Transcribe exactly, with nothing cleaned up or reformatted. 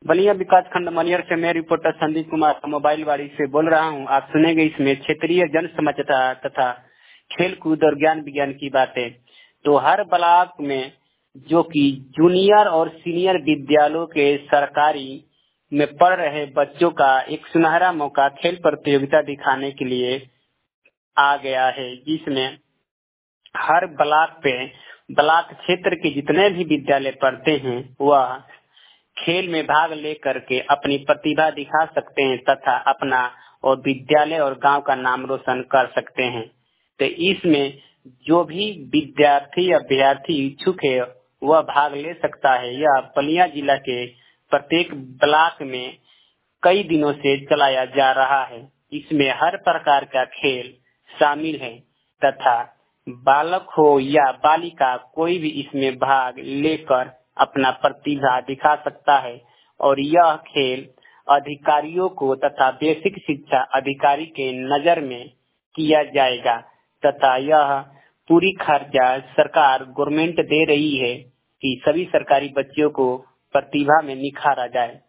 बलिया विकास खंड मनियर से मैं रिपोर्टर संदीप कुमार मोबाइल वाड़ी से बोल रहा हूं। आप सुनेंगे इसमें क्षेत्रीय जन समाचार तथा खेल कूद और ज्ञान विज्ञान की बातें। तो हर ब्लॉक में जो कि जूनियर और सीनियर विद्यालयों के सरकारी में पढ़ रहे बच्चों का एक सुनहरा मौका खेल प्रतियोगिता दिखाने के लिए आ गया है, जिसमें हर ब्लॉक पे ब्लॉक क्षेत्र के जितने भी विद्यालय पढ़ते हैं वह खेल में भाग लेकर के अपनी प्रतिभा दिखा सकते हैं तथा अपना और विद्यालय और गांव का नाम रोशन कर सकते हैं। तो इसमें जो भी विद्यार्थी अभ्यर्थी इच्छुक है वह भाग ले सकता है। यह बलिया जिला के प्रत्येक ब्लॉक में कई दिनों से चलाया जा रहा है। इसमें हर प्रकार का खेल शामिल है तथा बालक हो या बालिका कोई भी इसमें भाग लेकर अपना प्रतिभा दिखा सकता है। और यह खेल अधिकारियों को तथा बेसिक शिक्षा अधिकारी के नजर में किया जाएगा तथा यह पूरी खर्चा सरकार गवर्नमेंट दे रही है कि सभी सरकारी बच्चों को प्रतिभा में निखारा जाए।